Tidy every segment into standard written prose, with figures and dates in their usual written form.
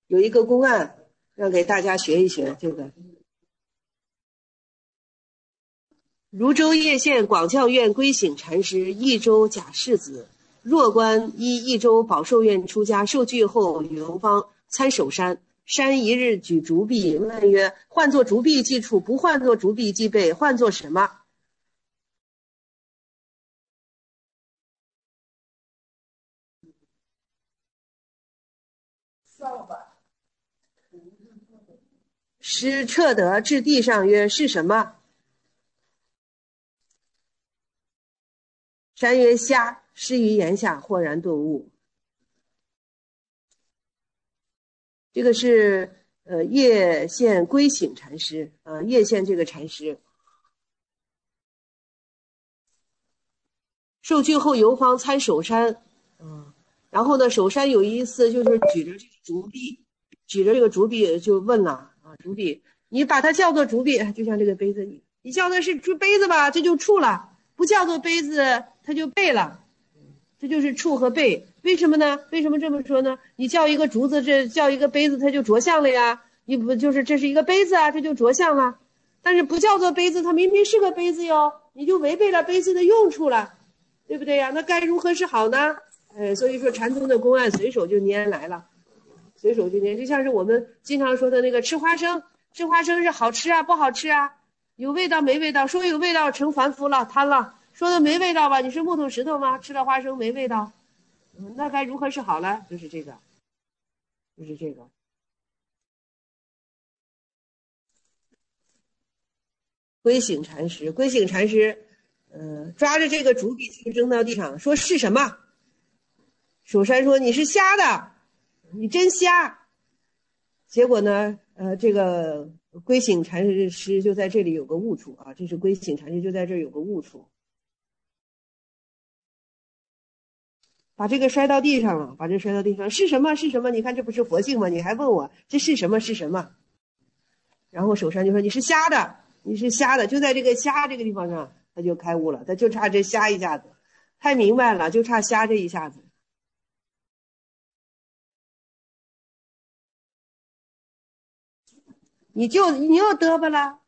有一个公案，让给大家学一学这个。汝州叶县广教院归省禅师益州贾世子，若观依益州宝寿院出家，受具后游方参首山。山一日举竹壁，问曰：换作竹壁即处，不换作竹壁即备，换作什么？ 扫把。 师彻得至地上曰：是什么？山曰：虾。师于言下，豁然顿悟。这个是叶县归省禅师叶县这个禅师受具后游方参首山然后呢首山有一次就是举着这个竹壁就问了竹壁你把它叫做竹壁，就像这个杯子你叫的是杯子吧，这就触了；不叫做杯子，它就背了。这就是触和背，为什么呢？为什么这么说呢？你叫一个竹子，这叫一个杯子，它就着相了呀。你不就是这是一个杯子啊，这就着相了。但是不叫做杯子，它明明是个杯子哟，你就违背了杯子的用处了，对不对呀？那该如何是好呢？所以说禅宗的公案随手就拈来了，随手就拈，就像是我们经常说的那个吃花生，吃花生是好吃啊，不好吃啊，有味道没味道？说有味道成凡夫了，贪了。说的没味道吧？你是木头石头吗？吃了花生没味道，那该如何是好呢？就是这个，就是这个。归省禅师，归省禅师，抓着这个竹笔就扔到地上，说是什么？首山说你是瞎的，你真瞎。结果呢，这个归省禅师就在这里有个悟处啊，这是归省禅师就在这儿有个悟处。把这个摔到地上了，把这摔到地上是什么？是什么？你看这不是佛性吗？你还问我这是什么？是什么？然后首山就说你是瞎的，你是瞎的，就在这个瞎这个地方上，他就开悟了，他就差这瞎一下子，太明白了，就差瞎这一下子。你又嘚吧了。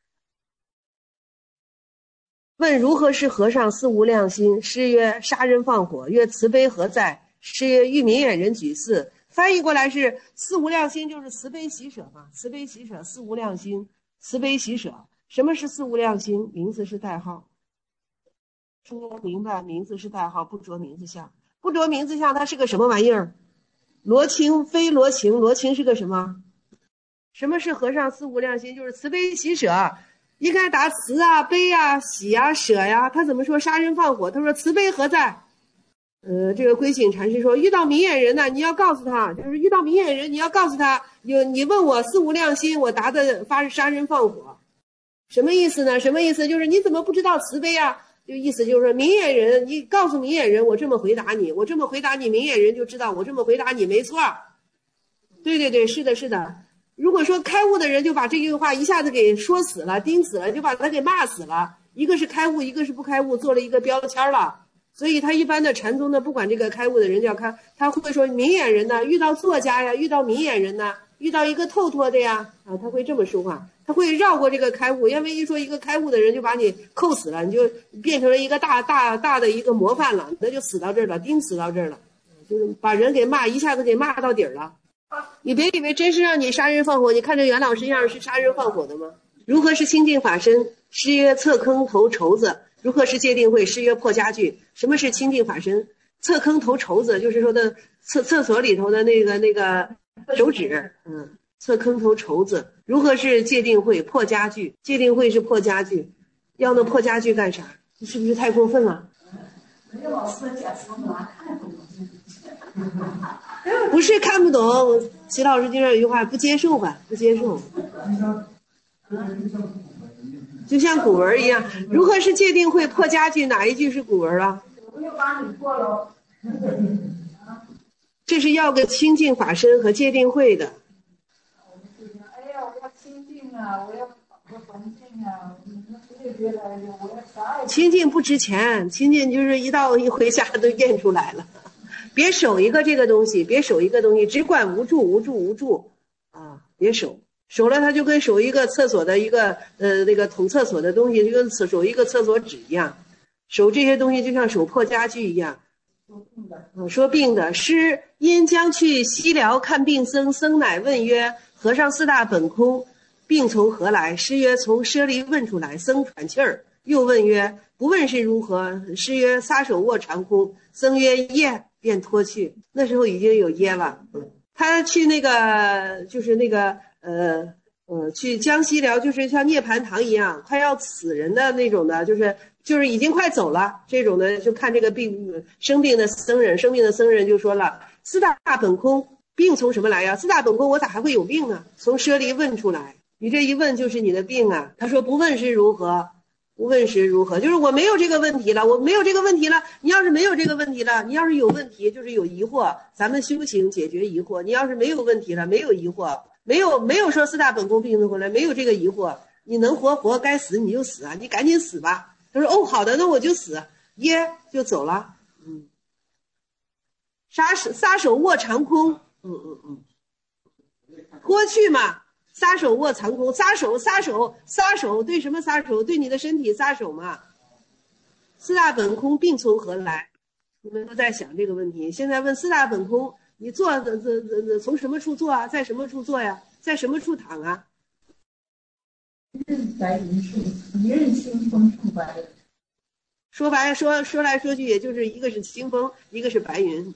问如何是和尚思无量心？师曰：杀人放火。曰：慈悲何在？师曰：欲明眼人举寺。翻译过来是思无量心，就是慈悲喜舍嘛，慈悲喜舍，思无量心，慈悲喜舍。什么是思无量心？名字是代号。说明白，名字是代号，不着名字相。不着名字相，它是个什么玩意儿？罗情非罗情，罗情是个什么？什么是和尚思无量心？就是慈悲喜舍。一看打慈啊、悲啊、喜啊、舍呀，他怎么说杀人放火？他说慈悲何在？这个归省禅师说，遇到明眼人呢，你要告诉他，就是遇到明眼人，你要告诉他，你问我思无量心，我答的杀人放火，什么意思呢？什么意思？就是你怎么不知道慈悲啊？就意思就是说，明眼人，你告诉明眼人，我这么回答你，我这么回答你，明眼人就知道我这么回答你没错。对对对，是的，是的。如果说开悟的人就把这句话一下子给说死了、钉死了，就把他给骂死了。一个是开悟，一个是不开悟，做了一个标签了。所以他一般的禅宗呢，不管这个开悟的人叫开，他会说明眼人呢，遇到作家呀，遇到明眼人呢，遇到一个透脱的呀，他会这么说话，他会绕过这个开悟，因为一说一个开悟的人就把你扣死了，你就变成了一个大的一个模范了，那就死到这儿了，钉死到这儿了，就是把人给骂，一下子给骂到底儿了。你别以为真是让你杀人放火，你看这袁老师样是杀人放火的吗？如何是清净法身？师曰侧坑投绸子。如何是戒定慧？师曰破家具。什么是清净法身？侧坑投绸子，就是说的厕所里头的那个手指，侧坑投绸子。如何是戒定慧？破家具。戒定慧是破家具，要那破家具干啥？你是不是太过分了？ 没有老师的解释，我哪看懂？ 不是看不懂，齐老师经常有句话，不接受吧，不接受。就像古文一样，如何是戒定慧破家具？哪一句是古文啊？ 我又把你破了。 这是要个清净法身和戒定慧的。 哎呀，我要清净啊，我要好个环境啊，别来我要啥？ 清净不值钱，清净就是一回家都验出来了。 别守一个这个东西，别守一个东西，只管无助啊，别守。守了它就跟守一个厕所的一个那个捅厕所的东西，就跟守一个厕所纸一样。守这些东西就像守破家具一样。说病的，师因将去西辽看病僧，僧乃问曰：和尚四大本空，病从何来？师曰：从舍离问出来。僧喘气儿，又问曰：不问是如何？师曰：撒手握长空。僧曰：耶，便脱去。那时候已经有耶了。他去那个就是那个去江西辽，就是像涅盘堂一样，快要死人的那种的，就是已经快走了这种的，就看这个生病的僧人就说了：四大本空，病从什么来呀？四大本空，我咋还会有病呢？从舍离问出来，你这一问就是你的病啊。他说不问是如何，不问时如何，就是我没有这个问题了，我没有这个问题了。你要是没有这个问题了，你要是有问题，就是有疑惑，咱们修行解决疑惑。你要是没有问题了，没有疑惑，没有说四大本空病从何来，没有这个疑惑，你能活，该死你就死啊，你赶紧死吧。他说哦，好的，那我就死，耶就走了。撒手握长空，脱去嘛。撒手握长空，撒手，对什么撒手？对你的身体撒手嘛。四大本空，病从何来？你们都在想这个问题。现在问四大本空，你坐从什么处坐啊？在什么处坐呀？在什么处躺啊？ 一任白云树，一任清风触白云。 说白说来说去，也就是一个是清风，一个是白云。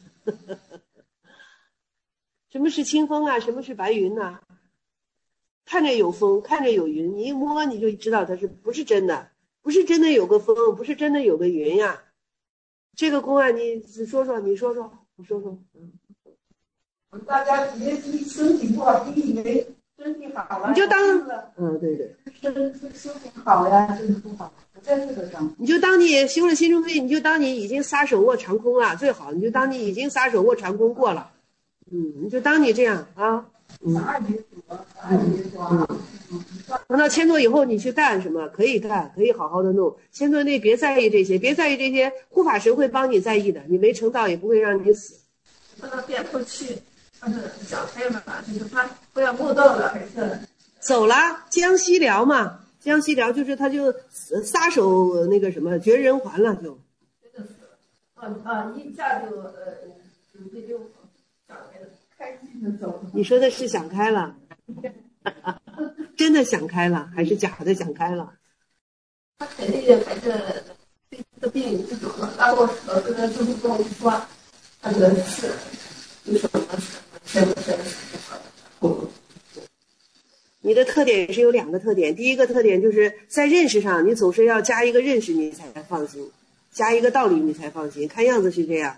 什么是清风啊？什么是白云呢？看着有风，看着有云，你一摸你就知道它不是真的，不是真的有个风，不是真的有个云呀。这个公案你说说。 大家别身体不好，你以为身体好了， 你就当对， 身体好呀，身体不好，不在这个上。 你就当你修了心中病，你就当你已经撒手握长空了，最好你就当你已经撒手握长空过了，你就当你这样啊。等到签作以后，你去干什么？可以干，可以好好的弄。签作内别在意这些，护法神会帮你在意的。你没成道也不会让你死。 不能变过去，想开了嘛，就是他不要悟道了，还是走了。江西辽嘛，江西辽就是他就撒手那个什么绝人寰了，就真的是，一下就这就想开了。开心的走。 你说的是想开了，真的想开了，还是假的想开了？ 他肯定还是对这个病不懂了。然后这个就是跟我说，他这个是有什么你的特点是有2个特点，第一个特点就是在认识上，你总是要加一个认识你才放心，加一个道理你才放心。看样子是这样，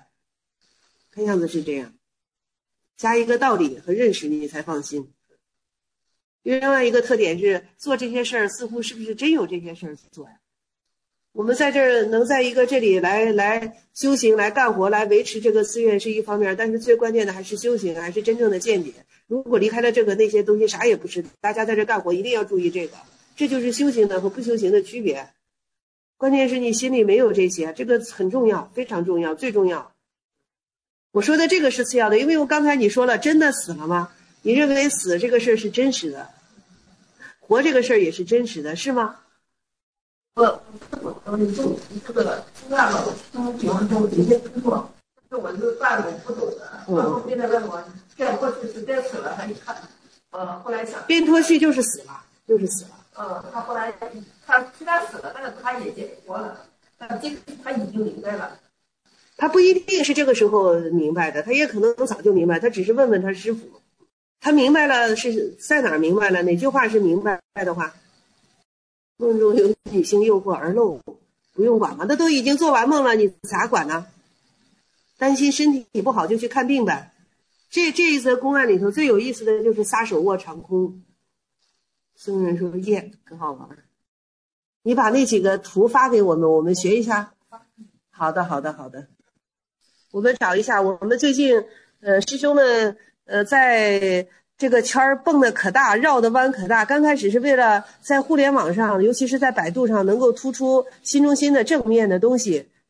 加一个道理和认识你才放心。另外一个特点是做这些事儿似乎是不是真有这些事儿做呀？我们在这儿能在一个这里来修行，来干活，来维持这个寺院是一方面，但是最关键的还是修行，还是真正的见解。如果离开了这个，那些东西啥也不是。大家在这干活一定要注意这个，这就是修行的和不修行的区别。关键是你心里没有这些，这个很重要，非常重要，最重要。我说的这个是次要的，因为我刚才你说了，真的死了吗？你认为死这个事儿是真实的，活这个事儿也是真实的，是吗？ 你这个出来了，我比方说有些工作，是我这个大我不懂的，然后现在问我变过去是真死了，他一看，后来想变脱去就是死了， 他后来他虽然死了，但是他也活了，但这个他已经明白了。 他不一定是这个时候明白的，他也可能早就明白，他只是问问他师父，他明白了是在哪儿明白了？哪句话是明白的话？梦中有女性诱惑而漏，不用管嘛，那都已经做完梦了，你咋管呢？担心身体不好就去看病呗。这一则公案里头最有意思的就是撒手握长空。僧人说耶，可好玩。你把那几个图发给我们，我们学一下。好的。我们找一下，我们最近师兄们在这个圈儿蹦的可大，绕的弯可大。刚开始是为了在互联网上，尤其是在百度上能够突出心中心的正面的东西，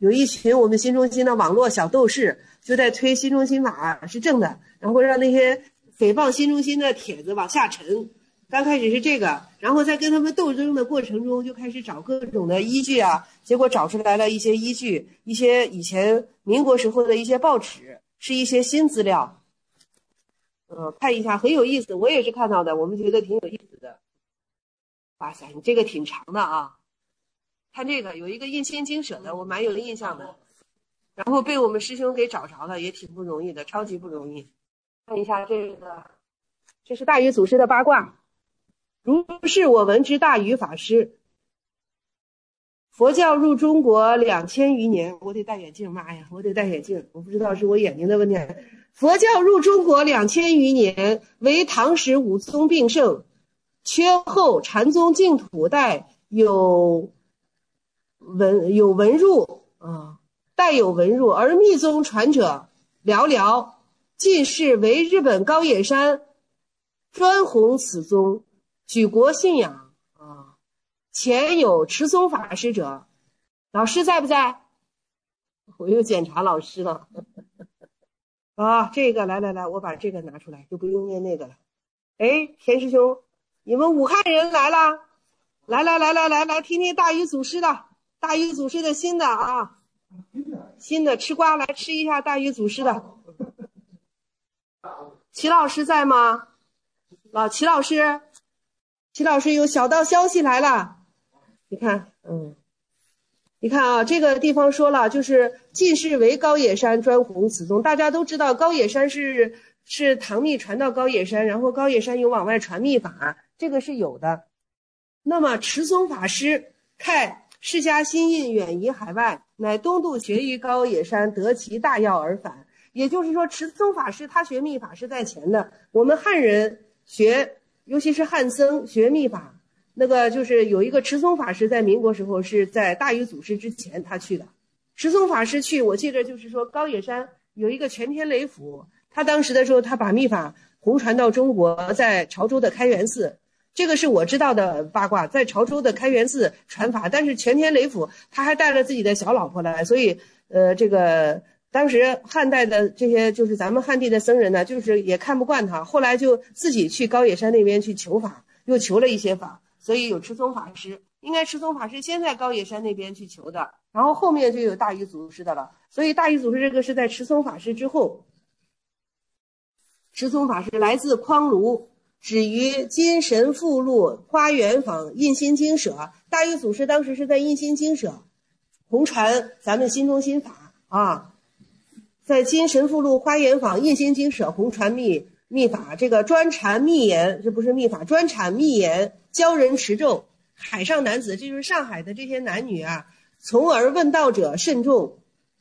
有一群我们新中心的网络小斗士就在推新中心法是正的，然后让那些诽谤新中心的帖子往下沉。刚开始是这个，然后在跟他们斗争的过程中就开始找各种的依据啊，结果找出来了一些依据，一些以前民国时候的一些报纸，是一些新资料。看一下很有意思，我也是看到的，我们觉得挺有意思的。哇塞，你这个挺长的啊！看这个有一个印心经舍的，我蛮有印象的，然后被我们师兄给找着了，也挺不容易的，超级不容易。看一下这个，这是大禹祖师的八卦。如是我闻之大禹法师。佛教入中国2000余年，我得戴眼镜，妈呀，我得戴眼镜，我不知道是我眼睛的问题。佛教入中国2000余年，为唐时五宗并盛，缺后禅宗净土带有文入啊，带有文入，而密宗传者寥寥。近世为日本高野山专弘此宗，举国信仰啊。前有持宗法师者，老师在不在？我又检查老师了啊，这个来，我把这个拿出来，就不用念那个了。哎，田师兄，你们武汉人来了，来，听听大禹祖师的，大禹祖师的新的啊，新的吃瓜，来吃一下大禹祖师的。齐老师在吗？齐老师有小道消息来了。你看，你看啊，这个地方说了，就是近世为高野山专弘此宗。大家都知道高野山是唐密传到高野山，然后高野山有往外传密法，这个是有的。那么持宗法师看释迦心印远移海外，乃东渡学于高野山，得其大要而返。也就是说，持宗法师他学密法是在前的，我们汉人学，尤其是汉僧学密法，那个就是有一个持宗法师在民国时候是在大禹祖师之前他去的。持宗法师去，我记得就是说高野山有一个全天雷府，他当时的时候他把密法弘传到中国，在潮州的开元寺，这个是我知道的八卦，在潮州的开元寺传法，但是全天雷府他还带了自己的小老婆来，所以这个当时汉代的这些就是咱们汉地的僧人呢，就是也看不惯他，后来就自己去高野山那边去求法，又求了一些法，所以有持宗法师，应该持宗法师先在高野山那边去求的，然后后面就有大禹祖师的了，所以大禹祖师这个是在持宗法师之后。持宗法师来自匡庐，止于金神附录花园坊印心经舍。大禹祖师当时是在印心经舍弘传咱们新中心法啊，在金神附录花园坊印心经舍弘传密法，这个专阐密言，这不是密法，专阐密言，教人持咒。海上男子，这就是上海的这些男女啊，从而问道者甚众，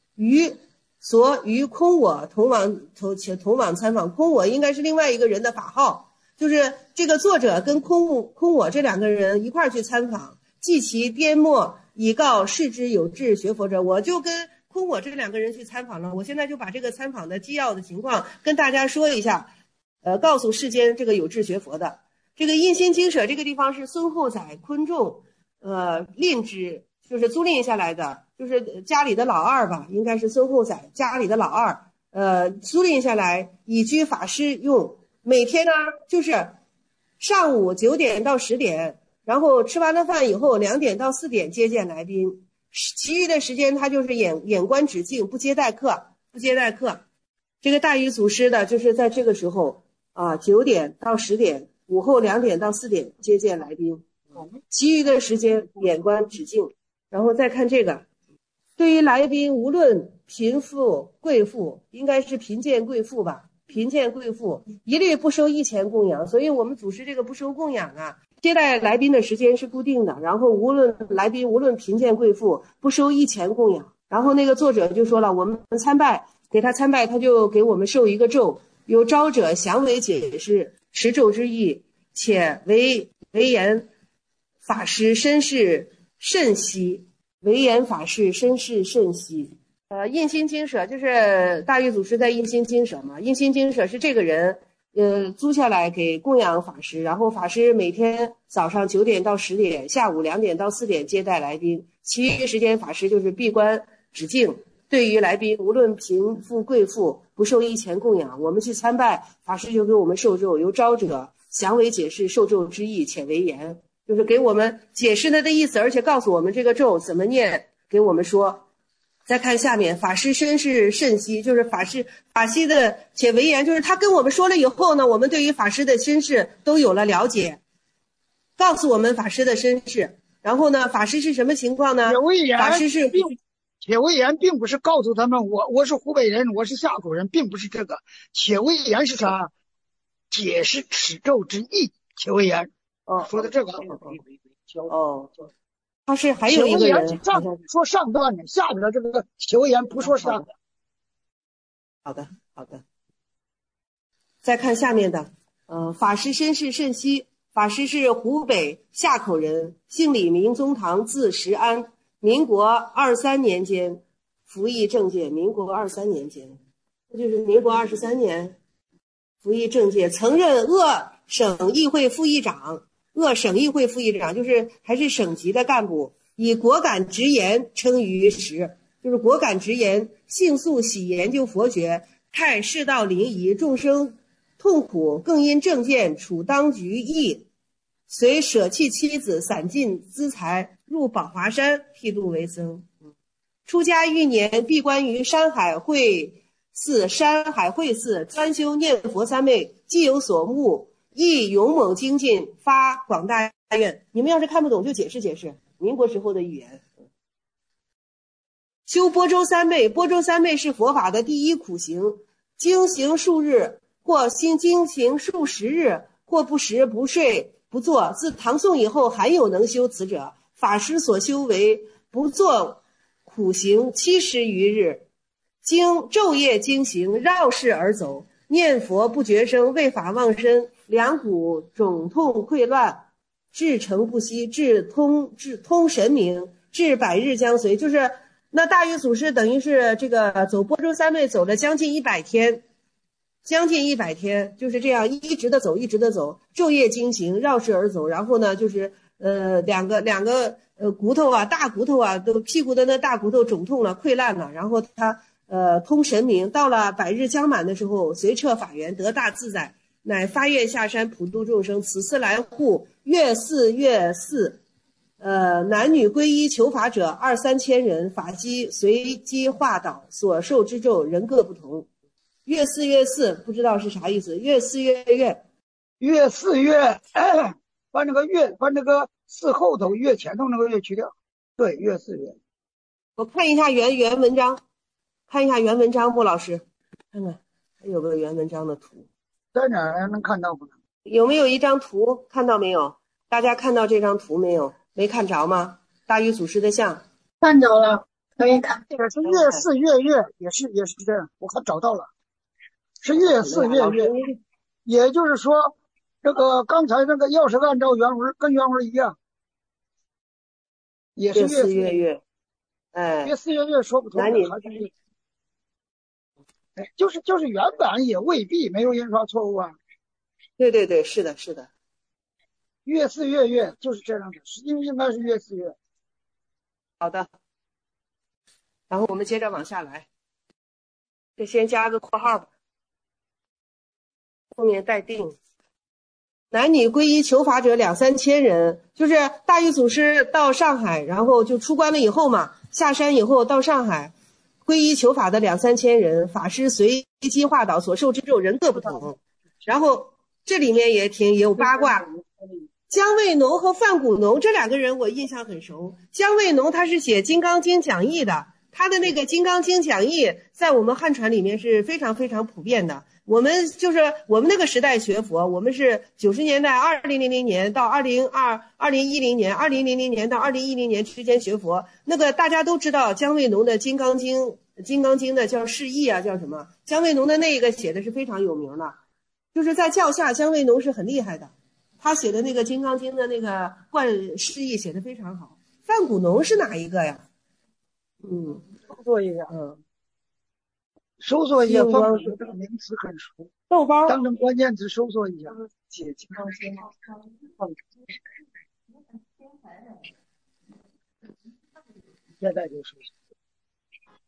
于空我同往参访。空我应该是另外一个人的法号，就是这个作者跟空我这两个人一块去参访，记其颠末，以告世之有志学佛者。我就跟空我这两个人去参访了，我现在就把这个参访的机要的情况跟大家说一下，告诉世间这个有志学佛的。这个印心经舍这个地方是孙后载昆仲赁之，就是租赁下来的，就是家里的老二吧，应该是孙后载家里的老二，租赁下来以居法师用。每天呢就是上午9点到10点，然后吃完了饭以后2点到4点接见来宾，其余的时间他就是眼观止境，不接待客。这个大禹祖师的就是在这个时候啊，9点到10点，午后2点到4点接见来宾，其余的时间眼观止境。然后再看这个，对于来宾无论贫富贵妇，应该是贫贱贵妇吧，贫贱贵妇一律不收1钱供养。所以我们祖师这个不收供养啊，接待来宾的时间是固定的，然后来宾无论贫贱贵妇不收1钱供养。然后那个作者就说了，我们参拜，给他参拜，他就给我们授一个咒，有招者详为解释持咒之意，且为言法师身世甚稀，为言法师身世甚稀。印心经舍就是大禹祖师在印心经舍嘛，印心经舍是这个人租下来给供养法师，然后法师每天早上9点到10点，下午2点到4点接待来宾，其余时间法师就是闭关止境。对于来宾，无论贫富贵妇，不受一钱供养，我们去参拜，法师就给我们受咒，由招者详为解释受咒之意，且为言，就是给我们解释它的意思，而且告诉我们这个咒怎么念，给我们说。再看下面，法师身世甚稀，就是法师的且为言，就是他跟我们说了以后呢，我们对于法师的身世都有了了解，告诉我们法师的身世。然后呢，法师是什么情况呢？法师是且为言并不是告诉他们我是湖北人，我是夏口人，并不是这个。且为言是啥？解释此咒之意。且为言，说的这个。 他是还有一个人说上段的，下边的这个且为言不说上的。 好的。再看下面的，法师身世甚稀，法师是湖北夏口人，姓李，名宗堂，字石安，民国23年间服役政界。民国23年间，那就是民国23年服役政界，曾任鄂省议会副议长。鄂省议会副议长就是还是省级的干部，以果敢直言称于时，就是果敢直言，性素喜研究佛学，看世道临夷，众生痛苦，更因政见处当局役，遂舍弃妻子，散尽资财，入宝华山剃度为僧。出家1年，闭关于山海会寺，专修念佛三昧，既有所悟，亦勇猛精进，发广大愿。你们要是看不懂就解释解释民国时候的语言。修般舟三昧，般舟三昧是佛法的第一苦行，经行数日，或经行数十日，或不食不睡不坐。自唐宋以后，罕有能修此者。法师所修为不做苦行70余日，经昼夜经行，绕世而走，念佛不绝声，为法忘身，两骨肿痛溃乱，至诚不息，至通神明，至百日将随。就是那大玉祖师等于是这个走般舟三昧走了将近100天，就是这样一直的走，昼夜经行，绕世而走。然后呢，就是两个骨头啊，大骨头啊，都屁股的那大骨头肿痛了，溃烂了。然后他通神明，到了百日将满的时候，随彻法缘，得大自在，乃发愿下山普度众生。此次来沪，月4，男女皈依求法者2、3千人，法机随机化导，所受之咒人各不同。月4不知道是啥意思。月4月把那个月，把那个4后头月前头那个月去掉。对，月4月。 我看一下原文章，莫老师，看看还有个原文章的图， 在哪儿能看到不？ 有没有一张图？看到没有？大家看到这张图没有？没看着吗？大禹祖师的像看着了，可以看。 这个是月4月，也是这样，我看找到了，是月4月，也就是说，这个刚才那个要是按照原文，跟原文一样，也是月4月。 月 4月说不通的，还是月。就是原版也未必没有印刷错误啊。 对，是的。 月4月就是这样的，应该是月4月。 好的，然后我们接着往下来，这先加个括号吧，后面待定。男女皈依求法者2、3千人，就是大禹祖师到上海，然后就出关了以后嘛，下山以后到上海皈依求法的2、3千人，法师随机化导，所受之咒人各不同。然后这里面也有八卦。姜卫农和范古农这2个人我印象很熟。姜卫农他是写《金刚经》讲义的，他的那个《金刚经》讲义在我们汉传里面是非常非常普遍的。我们那个时代学佛，我们是90年代2000年到2010年，2000年到2010年之间学佛。那个大家都知道姜卫农的《金刚经》的叫释义啊，叫什么？姜卫农的那个写的是非常有名的，就是在教下姜卫农是很厉害的。他写的那个《金刚经》的那个贯释义写的非常好。范古农是哪一个呀？ 搜索一下，搜索一下，范古农这个名词很熟。 豆包当成关键词搜索一下。解金刚经。现在就搜索。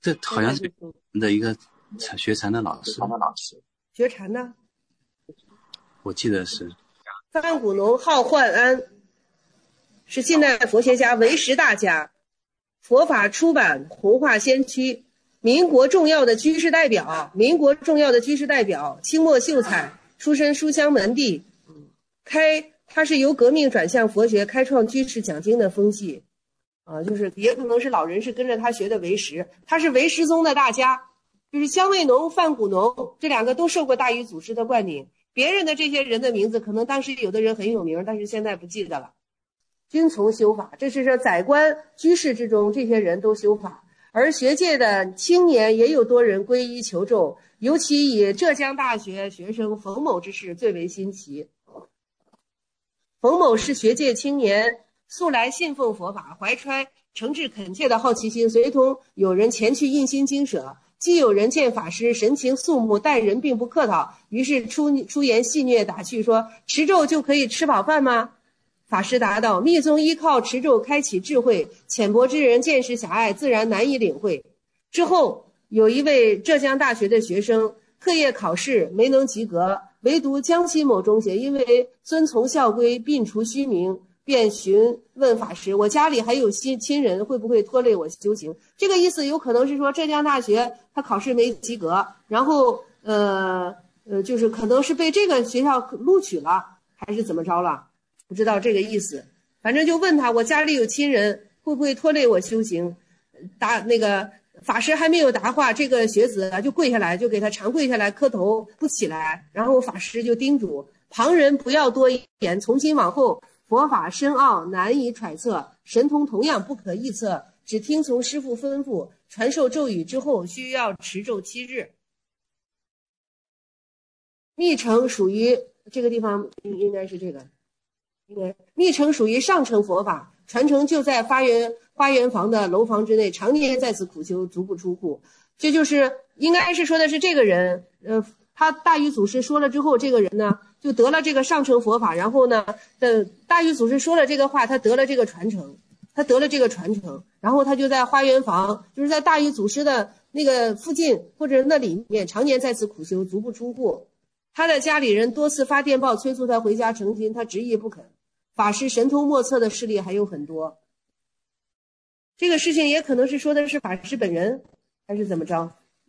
这好像是的一个学禅的老师。 学禅的， 我记得是范古农号焕安，是近代佛学家、唯识大家，佛法出版弘化先驱，民国重要的居士代表，清末秀才，出身书香门第，他是由革命转向佛学，开创居士讲经的风气，就是也可能是老人是跟着他学的唯识，他是唯识宗的大家，就是姜卫农、范古农这两个都受过大禹祖师的冠名，别人的这些人的名字可能当时有的人很有名，但是现在不记得了。均从修法，这是说宰官居士之中这些人都修法，而学界的青年也有多人皈依求咒，尤其以浙江大学学生冯某之事最为新奇。冯某是学界青年，素来信奉佛法，怀揣诚挚恳切的好奇心，随同有人前去印心经舍，既有人见法师神情肃穆，待人并不客套，于是出言戏谑打趣说：“持咒就可以吃饱饭吗？”法师答道：“密宗依靠持咒开启智慧，浅薄之人见识狭隘，自然难以领会。”之后有一位浙江大学的学生课业考试没能及格，唯独江西某中学因为遵从校规摒除虚名，便询问法师：“我家里还有亲人，会不会拖累我修行？”这个意思有可能是说浙江大学他考试没及格，然后就是可能是被这个学校录取了，还是怎么着了，不知道这个意思。反正就问他：“我家里有亲人，会不会拖累我修行？”那个法师还没有答话，这个学子就跪下来，就给他长跪下来磕头不起来，然后法师就叮嘱旁人不要多言，从今往后佛法深奥难以揣测，神通同样不可预测，只听从师父吩咐，传授咒语之后需要持咒7日。密乘属于这个地方应该是这个，密乘属于上乘佛法，传承就在花园房的楼房之内，常年在此苦修，足不出户。这就是应该是说的是这个人，他大禹祖师说了之后，这个人呢就得了这个上乘佛法，然后呢大禹祖师说了这个话，他得了这个传承，然后他就在花园房，就是在大禹祖师的那个附近或者那里面，常年在此苦修，足不出户。他的家里人多次发电报催促他回家成亲，他执意不肯。法师神通莫测的事例还有很多，这个事情也可能是说的是法师本人，还是怎么着？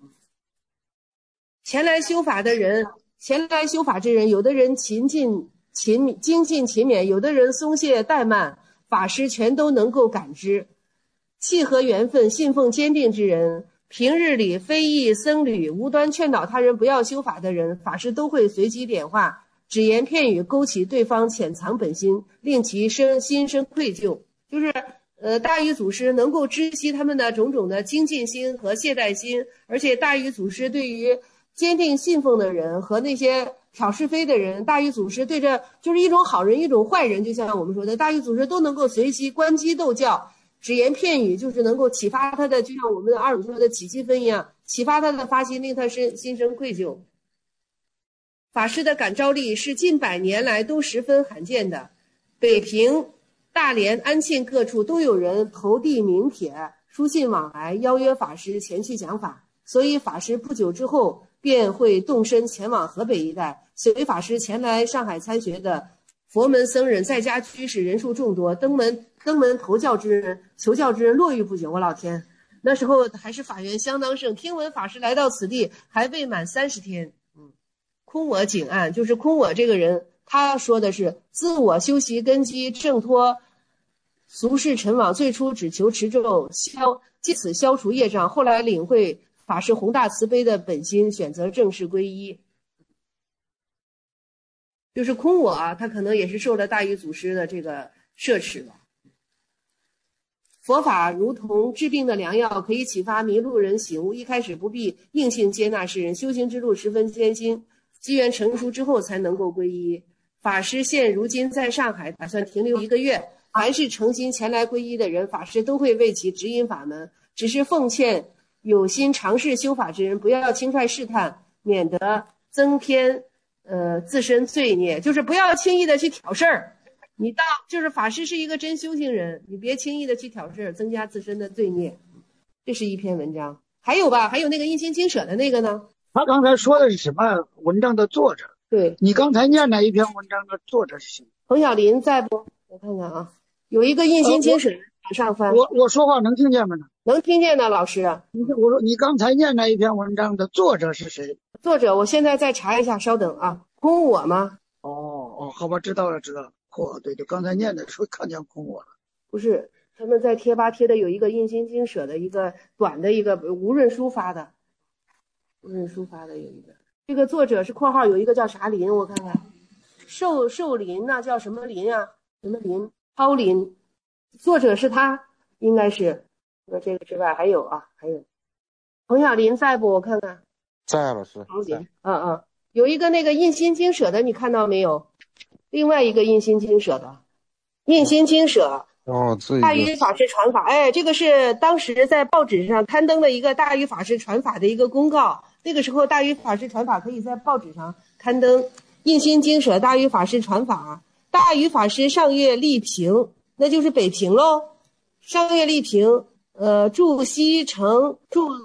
前来修法之人，有的人精进勤勉，有的人松懈怠慢，法师全都能够感知。契合缘分、信奉坚定之人，平日里非议僧侣、无端劝导他人不要修法的人，法师都会随机点化，只言片语勾起对方潜藏本心，令其心生愧疚。就是大禹祖师能够知悉他们的种种的精进心和懈怠心，而且大禹祖师对于坚定信奉的人和那些挑是非的人，大禹祖师对着就是一种好人一种坏人，就像我们说的，大禹祖师都能够随机观机斗教，只言片语，就是能够启发他的，就像我们的二鲁说的起气分一样，启发他的发心，令他心生愧疚。法师的感召力是近100年来都十分罕见的，北平、大连、安庆各处都有人投递名帖、书信往来，邀约法师前去讲法，所以法师不久之后便会动身前往河北一带。随法师前来上海参学的佛门僧人、在家居士人数众多，登门求教之人络绎不绝。我老天，那时候还是法缘相当盛，听闻法师来到此地还未满30天。空我景案，就是空我这个人，他说的是自我修习根基，挣脱俗世尘网，最初只求持咒借此消除业障，后来领会法师宏大慈悲的本心，选择正式皈依。就是空我啊，他可能也是受了大禹祖师的这个摄持吧。佛法如同治病的良药，可以启发迷路人醒悟，一开始不必硬性接纳世人，修行之路十分艰辛，机缘成熟之后才能够皈依。法师现如今在上海，打算停留1个月，凡是诚心前来皈依的人，法师都会为其指引法门，只是奉劝有心尝试修法之人不要轻率试探，免得增添自身罪孽，就是不要轻易的去挑事儿。就是法师是一个真修行人，你别轻易的去挑事儿，增加自身的罪孽。这是一篇文章。 还有吧，还有那个印心经舍的那个呢。 他刚才说的是什么文章的作者？ 对， 你刚才念那一篇文章的作者是谁？ 彭晓林在不？我看看啊，有一个印心经舍，往上翻。 我说话能听见吗？ 能听见的，老师。 我说你刚才念那一篇文章的作者是谁？ 作者，我现在再查一下，稍等啊。空我吗？ 哦，好吧，知道了。对，刚才念的时候看见空我了。 不是，他们在贴吧贴的有一个印心经舍的一个短的一个吴润书发的，有一个。这个作者是括号有一个叫啥林，我看看，寿林呢，叫什么林啊？什么林？超林。作者是他，应该是。除了这个之外，还有彭晓林在不？我看看。 在，老师。 超林。有一个那个印心经舍的，你看到没有？另外一个印心经舍的，印心经舍。大禹法师传法，哎，这个是当时在报纸上刊登的一个大禹法师传法的一个公告。那个时候大禹法师传法可以在报纸上刊登，印心经舍大禹法师传法，大禹法师上月历平，那就是北平喽。上月历平，住西城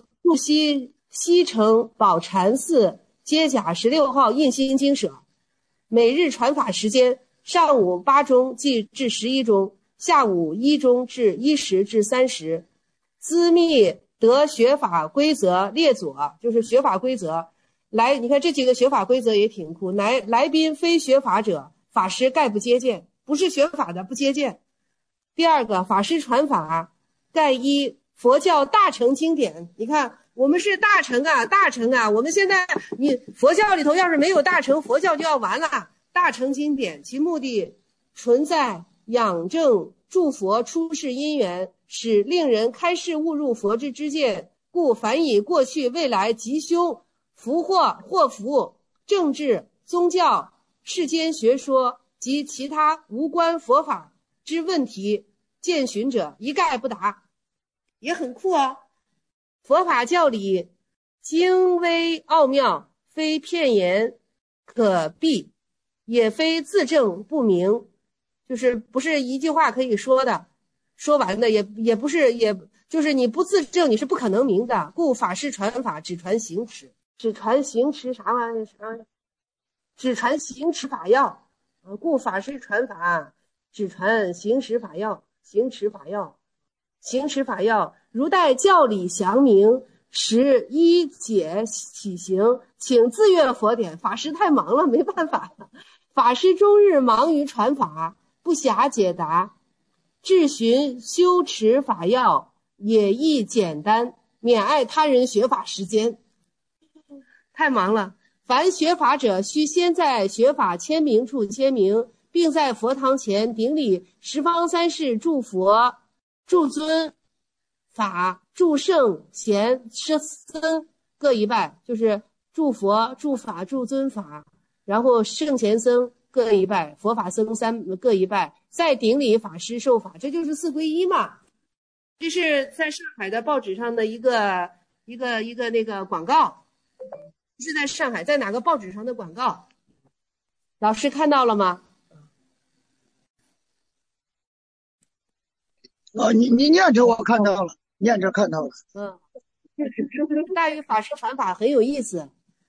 宝禅寺街甲16号印心经舍，每日传法时间上午8钟至11钟。下午1钟至1时至3时，资密得学法规则列左，就是学法规则。你看这几个学法规则也挺酷。来宾非学法者，法师概不接见，不是学法的不接见。第二个，法师传法概依佛教大乘经典。你看我们是大乘啊，我们现在你佛教里头要是没有大乘，佛教就要完了。大乘经典其目的存在养正助佛出世因缘，使令人开示悟入佛之见，故凡以过去未来吉凶福祸福政治宗教世间学说及其他无关佛法之问题见寻者一概不答。也很酷啊。佛法教理精微奥妙，非片言可蔽，也非自证不明，就是不是一句话可以说完的，也不是，也就是你不自证你是不可能明的。故法师传法只传行持，只传行持啥玩意儿？只传行持法要。故法师传法只传行持法要，行持法要，如待教理详明，时依解起行，请自阅佛典。法师太忙了，没办法了。法师终日忙于传法，不暇解答，至寻修持法要也亦简单，免碍他人学法时间。太忙了。凡学法者，须先在学法签名处签名，并在佛堂前顶礼十方三世诸佛、诸尊法、诸圣贤僧各一拜，就是诸佛、诸法、诸尊法，然后圣贤僧各一拜，佛法僧各一拜，再顶礼法师受法，这就是4皈依嘛。这是在上海的报纸上的一个那个广告，是在上海，在哪个报纸上的广告？老师看到了吗？ 你念着我看到了，念着看到了。 大禹法师传法很有意思。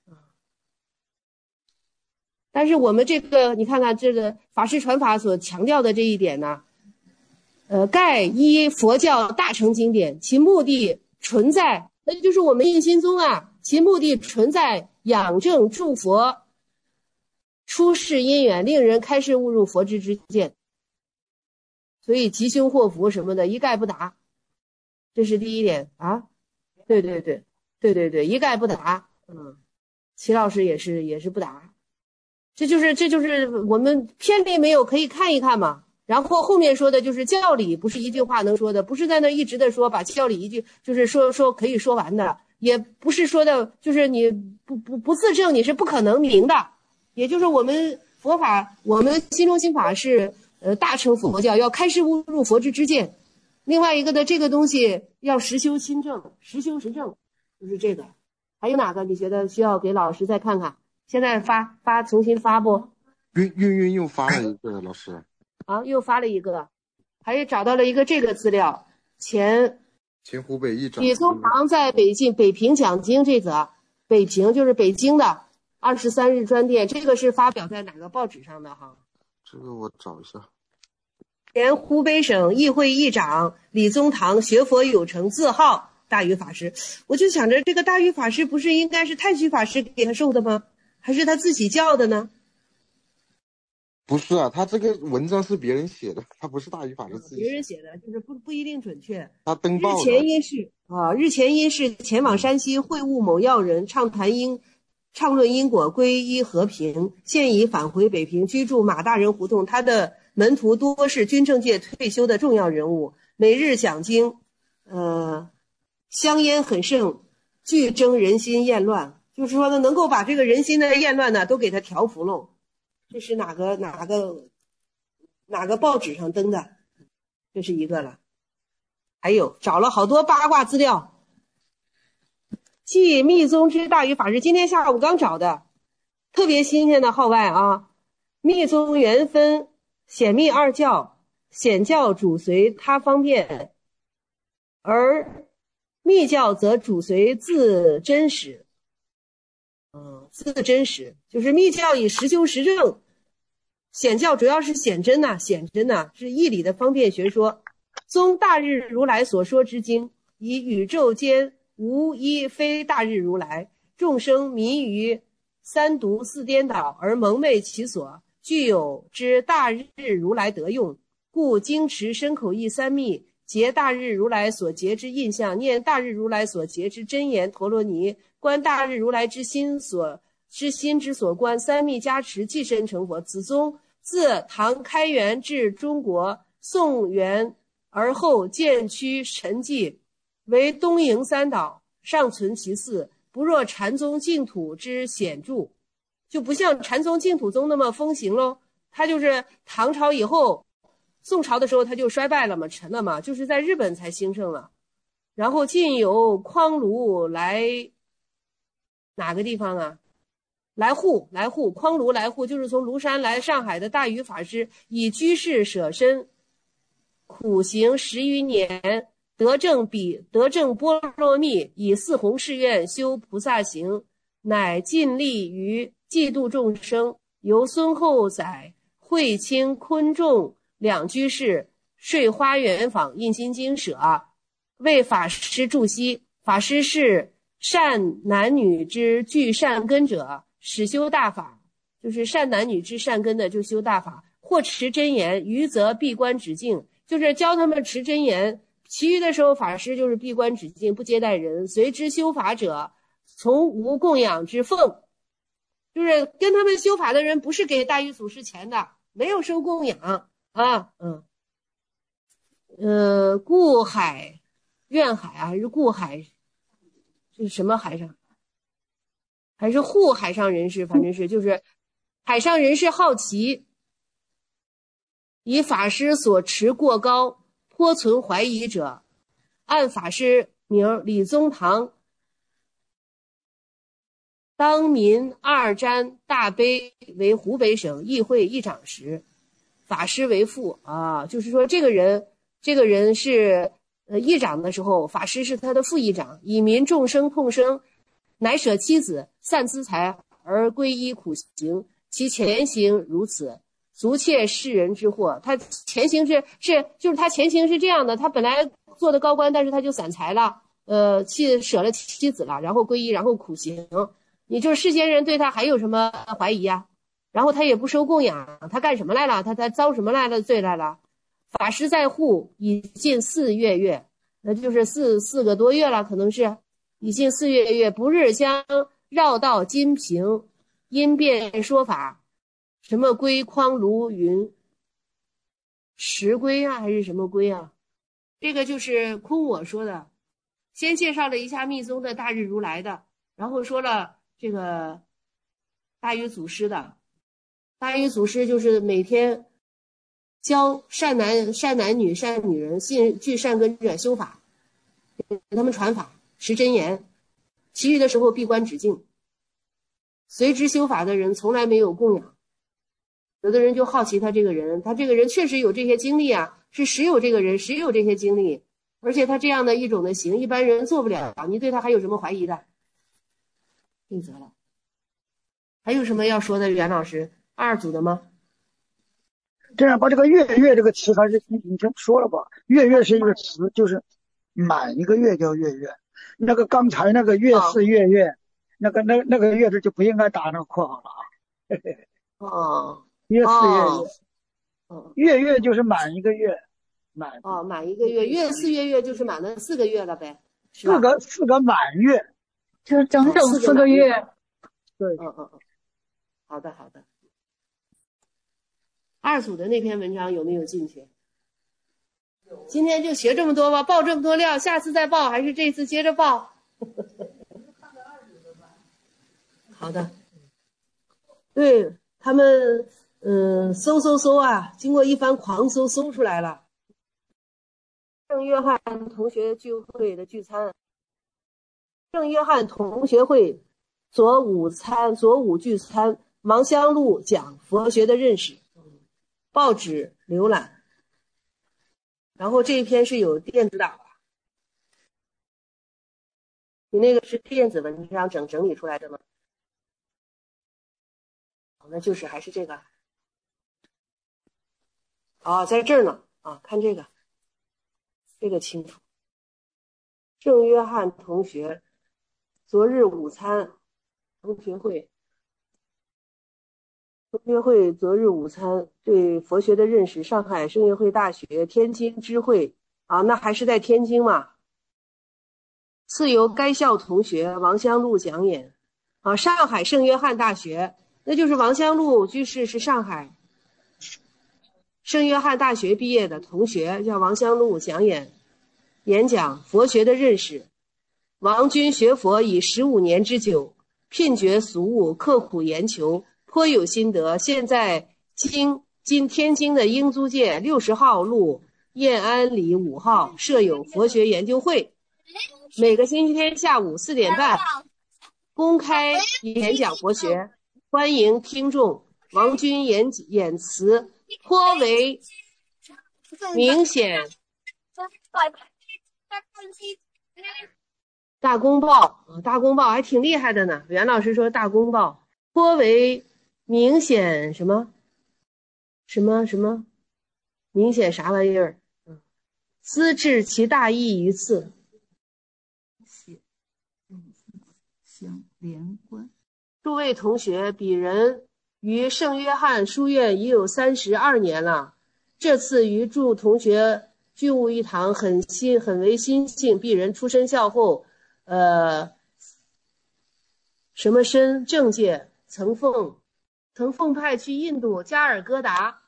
但是我们这个，你看看这个法师传法所强调的这一点呢，概依佛教大乘经典，其目的存在，那就是我们印心宗啊，其目的存在养正助佛出世因缘，令人开示悟入佛之见，所以吉凶祸福什么的一概不答，这是第一点啊。对，一概不答。齐老师也是不答。这就是我们偏离没有，可以看一看嘛。然后后面说的就是教理，不是一句话能说的，不是在那一直的说把教理一句就是说可以说完的，也不是说的就是你不自证你是不可能明的。也就是我们佛法，我们心中心法是大乘佛教，要开示悟入佛之见。另外一个的这个东西要实修心证，实修实证，就是这个。还有哪个你觉得需要给老师再看看？现在重新发不？ 韵又发了一个，老师。 又发了一个，还找到了一个这个资料，前前湖北议长李宗堂在北平讲经这则，北平就是北京的23日专电，这个是发表在哪个报纸上的哈？ 这个我找一下。 前湖北省议会议长李宗堂学佛有成，自号大禹法师。我就想着，这个大禹法师不是应该是太虚法师给他授的吗？还是他自己叫的呢？ 不是啊，他这个文章是别人写的，他不是大禹法师自己别人写的，就是不一定准确。 他登报的。 日前因事前往山西会晤某要人，畅论因果，皈依和平，现已返回北平，居住马大人胡同。他的门徒多是军政界退休的重要人物，每日讲经，香烟很盛，俱征人心厌乱。就是说呢，能够把这个人心的厌乱呢，都给他调服喽。这是哪个报纸上登的？这是一个了。还有找了好多八卦资料。继密宗之大禹法师，今天下午刚找的，特别新鲜的号外啊！密宗原分显密二教，显教主随他方便，而密教则主随自真实。自真实就是密教以实修实证，显教主要是显真呐，是义理的方便学说。宗大日如来所说之经，以宇宙间无一非大日如来，众生迷于三毒四颠倒而蒙昧其所，具有之大日如来德用，故经持身口意三密，结大日如来所结之印象，念大日如来所结之真言陀罗尼，观大日如来之心之所观，三密加持，即身成佛。此宗自唐开元至中国宋元，而后渐趋沉寂，为东瀛三岛尚存其寺，不若禅宗净土之显著，就不像禅宗净土宗那么风行咯。它就是唐朝以后，宋朝的时候它就衰败了嘛，沉了嘛，就是在日本才兴盛了。然后近有匡庐来哪个地方啊？来沪，匡庐来沪，就是从庐山来上海的大禹法师，以居士舍身，苦行10余年，得正波罗蜜，以四弘誓愿修菩萨行，乃尽力于济度众生。由孙后载、慧清、昆仲两居士睡花园坊印心经舍，为法师助息。法师是善男女之具善根者，始修大法，就是善男女之善根的就修大法，或持真言，余则闭关止境，就是教他们持真言。其余的时候法师就是闭关止境，不接待人。随之修法者，从无供养之奉，就是跟他们修法的人不是给大禹祖师钱的，没有收供养啊。顾海愿海啊，还是顾海，这是什么海上？还是护海上人士，反正是就是海上人士好奇，以法师所持过高，颇存怀疑者，按法师名李宗堂，当民二瞻大悲，为湖北省议会议长时，法师为父啊，就是说这个人是议长的时候，法师是他的副议长，以民众生痛生，乃舍妻子，散资财而皈依苦行，其前行如此，足切世人之祸。他前行就是他前行是这样的，他本来做的高官，但是他就散财了，舍了妻子了，然后皈依，然后苦行。你就是世间人对他还有什么怀疑啊？然后他也不收供养，他干什么来了？他遭什么罪来了？法师在沪已近4月，那就是四个多月了，可能是已近4月，不日相绕道金平，因辩说法，什么归匡庐云石龟啊，还是什么龟啊？这个就是空我说的，先介绍了一下密宗的大日如来的，然后说了这个大禹祖师的。大禹祖师就是每天教善男女善女人具善根者修法，给他们传法持真言，其余的时候闭关止境。随之修法的人从来没有供养，有的人就好奇他这个人确实有这些经历啊，是实有这个人，实有这些经历， 而且他这样的一种的行，一般人做不了，你对他还有什么怀疑的？定责了。还有什么要说的，袁老师？二组的吗？ 这样把这个月月这个词还是你先说了吧。月月是一个词，就是满一个月叫月月。那个刚才那个月四月月，那个月字就不应该打那个括号了啊。 哦， 月四月月， 哦， 月月就是满一个月，满一个月，月四月月就是满了4个月了呗，是吧？ 四个满月， 就是整整4个月。 对， 好的。二组的那篇文章有没有进去？今天就学这么多吧，报这么多料，下次再报还是这次接着报？好的。对他们，搜啊，经过一番狂搜出来了。圣约翰同学聚会的聚餐，圣约翰同学会左午聚餐，王香露讲佛学的认识，报纸浏览。然后这一篇是有电子档吧？你那个是电子文章整理出来的吗？那就是还是这个。在这儿呢啊，看这个清楚。圣约翰同学昨日午餐同学会昨日午餐对佛学的认识，上海圣约会大学天津支会啊，那还是在天津嘛。次由该校同学王香露讲演啊，上海圣约翰大学，那就是王香露居士是上海圣约翰大学毕业的同学，叫王香露讲演讲佛学的认识。王君学佛已15年之久，聘绝俗务，刻苦研求，颇有心得。现在今天津的英租界60号路燕安里5号设有佛学研究会，每个星期天下午4点半公开演讲佛学，欢迎听众。王君演词颇为明显。大公报还挺厉害的呢。袁老师说大公报颇为明显什么明显啥玩意儿？思治其大义于此。 相连贯。 诸位同学，鄙人于圣约翰书院已有32年了，这次与诸同学聚务一堂，很为欣幸。鄙人出身孝厚，什么深政界，曾奉派去印度加尔各答，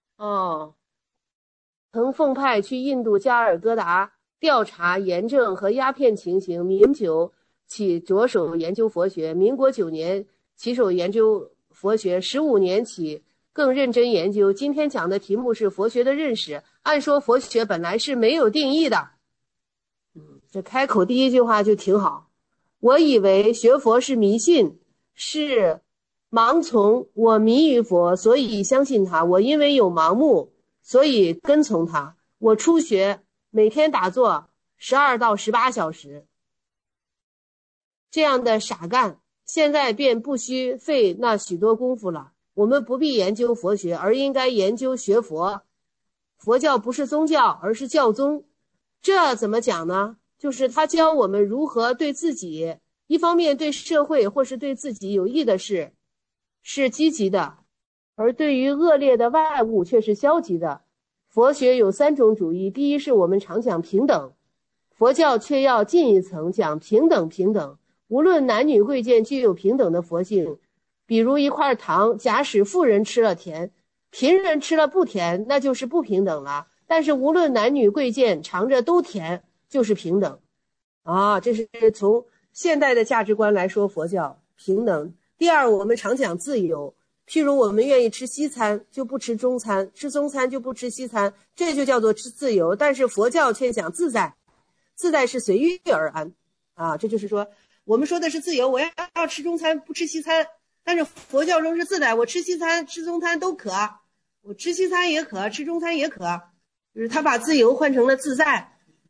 曾奉派去印度加尔各答调查盐政和鸦片情形。民久起着手研究佛学，民国9年起手研究佛学，15年起更认真研究。今天讲的题目是佛学的认识。按说佛学本来是没有定义的，这开口第一句话就挺好。我以为学佛是迷信，是盲从，我迷于佛，所以相信他。我因为有盲目，所以跟从他。我初学每天打坐12到18小时，这样的傻干，现在便不需费那许多功夫了。我们不必研究佛学，而应该研究学佛。佛教不是宗教，而是教宗。这怎么讲呢？就是他教我们如何对自己，一方面对社会或是对自己有益的事是积极的，而对于恶劣的外物却是消极的。佛学有3种主义，第一是我们常讲平等，佛教却要进一层讲平等。无论男女贵贱具有平等的佛性。比如一块糖，假使富人吃了甜，贫人吃了不甜，那就是不平等了。但是无论男女贵贱，尝着都甜，就是平等。这是从现代的价值观来说，佛教平等。第二，我们常讲自由，譬如我们愿意吃西餐就不吃中餐，吃中餐就不吃西餐，这就叫做自由。但是佛教却讲自在，自在是随遇而安这就是说我们说的是自由，我要吃中餐不吃西餐，但是佛教中是自在，我吃西餐吃中餐都可，我吃西餐也可，吃中餐也可，就是他把自由换成了自在。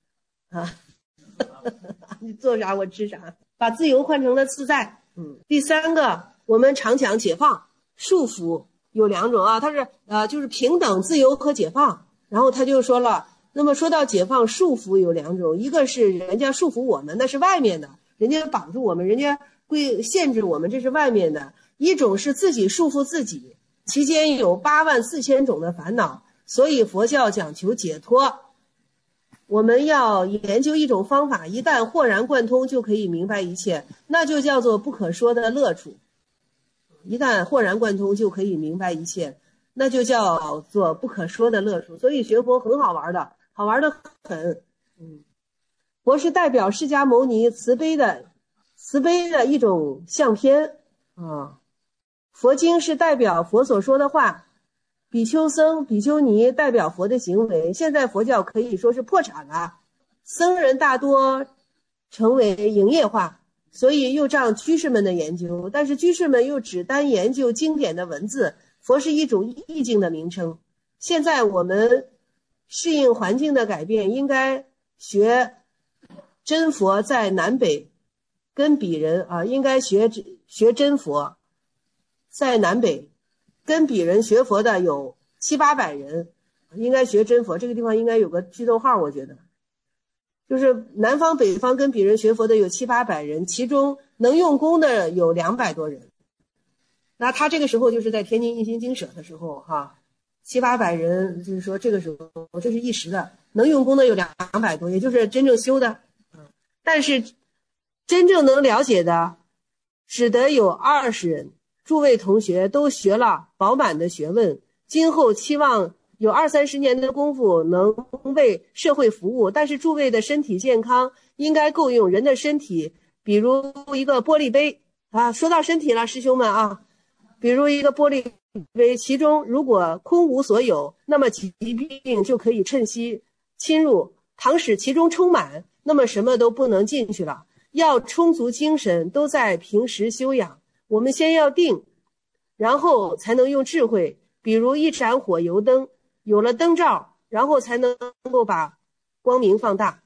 啊，你做啥我吃啥，把自由换成了自在。第三个，我们常讲解放，束缚有2种啊，它是就是平等、自由和解放。然后他就说了，那么说到解放，束缚有2种，一个是人家束缚我们，那是外面的，人家绑住我们，人家限制我们，这是外面的；一种是自己束缚自己，其间有84000种的烦恼，所以佛教讲求解脱。我们要研究一种方法，一旦豁然贯通，就可以明白一切，那就叫做不可说的乐处。一旦豁然贯通，就可以明白一切，那就叫做不可说的乐处。所以学佛很好玩的，好玩的很。佛是代表释迦牟尼慈悲的一种相片啊。佛经是代表佛所说的话，比丘僧、比丘尼代表佛的行为。现在佛教可以说是破产了，僧人大多成为营业化，所以又让居士们的研究，但是居士们又只单研究经典的文字。佛是一种意境的名称。现在我们适应环境的改变，应该学真佛在南北跟彼人啊，应该学真佛在南北跟彼人学佛的有700-800人，应该学真佛。这个地方应该有个句逗号，我觉得就是南方北方跟彼人学佛的有700-800人，其中能用功的有200多人。那他这个时候就是在天津一心经舍的时候哈，700-800人，就是说这个时候这是一时的，能用功的有200多，也就是真正修的。但是真正能了解的只得有20人。诸位同学都学了饱满的学问，今后期望有20-30年的功夫能为社会服务，但是诸位的身体健康应该够用。人的身体比如一个玻璃杯啊，说到身体了师兄们啊，比如一个玻璃杯，其中如果空无所有，那么疾病就可以趁机侵入，倘使其中充满，那么什么都不能进去了。要充足精神，都在平时修养。我们先要定，然后才能用智慧，比如一盏火油灯，有了灯罩，然后才能够把光明放大，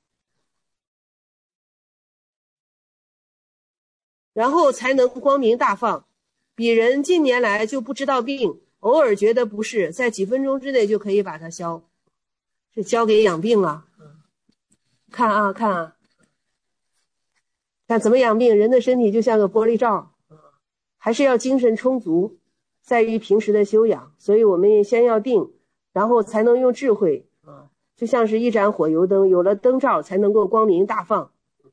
然后才能光明大放。鄙人近年来就不知道病，偶尔觉得不适，在几分钟之内就可以把它消，是交给养病了。看啊看啊，看怎么养病。人的身体就像个玻璃罩，还是要精神充足，在于平时的修养。所以我们先要定，然后才能用智慧啊，就像是一盏火油灯，有了灯罩才能够光明大放。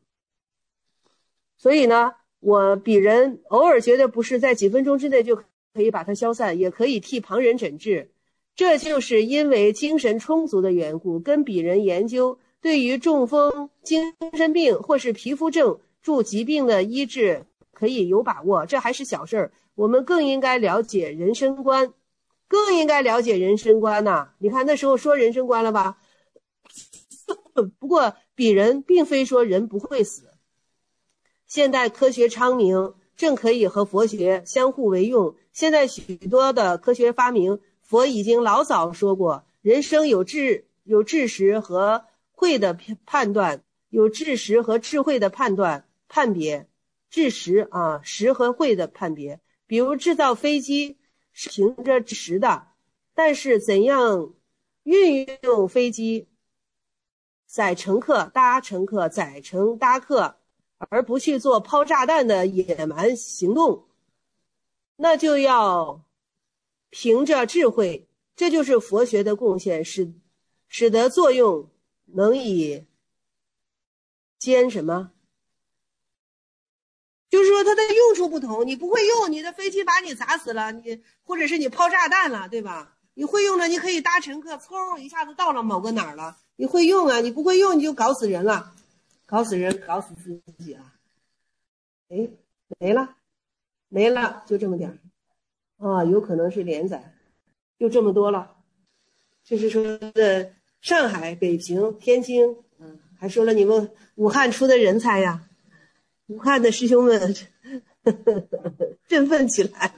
所以呢，我鄙人偶尔觉得不是，在几分钟之内就可以把它消散，也可以替旁人诊治。这就是因为精神充足的缘故，跟鄙人研究对于中风、精神病或是皮肤症诸疾病的医治可以有把握。这还是小事儿，我们更应该了解人生观，更应该了解人生观呐。你看那时候说人生观了吧？不过鄙人并非说人不会死。现代科学昌明，正可以和佛学相互为用。现在许多的科学发明，佛已经老早说过，人生有智识和慧的判断，有智识和智慧的判别，智识啊，识和慧的判别。比如制造飞机是凭着识的，但是怎样运用飞机载乘客、搭乘客、载乘搭客，而不去做抛炸弹的野蛮行动，那就要凭着智慧。这就是佛学的贡献，使得作用能以兼什么，就是说它的用处不同。你不会用，你的飞机把你砸死了，或者是你抛炸弹了，对吧？你会用了，你可以搭乘客，嗖一下子到了某个哪儿了，你会用啊。你不会用，你就搞死人了，搞死人，搞死自己啊。哎，没了，就这么点啊，有可能是连载，就这么多了。就是说的上海、北平、天津，还说了你们武汉出的人才呀，武汉的师兄们振奋起来。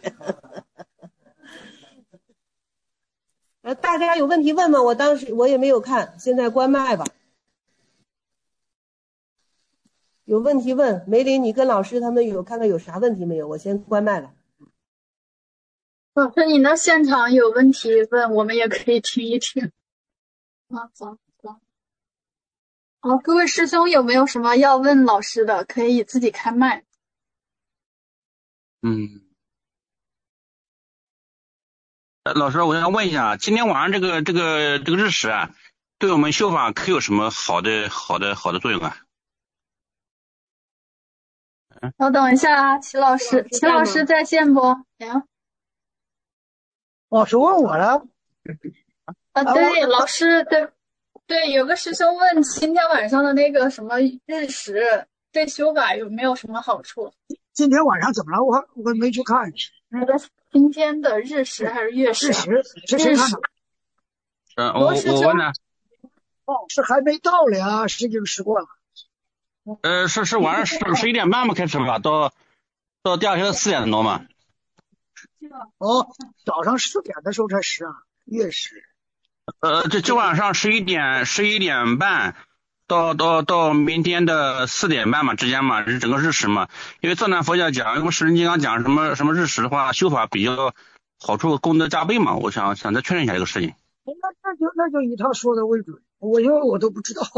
大家有问题问吗？我当时我也没有看，现在关麦吧。 有问题问。梅林，你跟老师他们看看有啥问题没有？我先关麦了。 老师，你那现场有问题问，我们也可以听一听。走。好，各位师兄有没有什么要问老师的？可以自己开麦。 老师，我想问一下，今天晚上这个日食啊，对我们修法可有什么好的作用啊？ 稍等一下啊，齐老师在线不？ 是问我了？ 对，老师，对，有个师兄问今天晚上的那个什么日食对修法有没有什么好处？ 今天晚上怎么了？我没去看。 那个今天的日食还是月食？ 日食是谁看的？ 我问呢。 是还没到了呀，是已经食过了。 是晚上11点半嘛开始吧，到第二天的4点多嘛。 早上4点的时候才食啊，月食。 这晚上11点半到明天的4点半嘛之间嘛，是整个日食嘛。因为藏传佛教讲，因为释金刚讲什么日食的话，修法比较好处功德加倍嘛。我想再确认一下这个事情。 那就以他说的为准，因为我都不知道。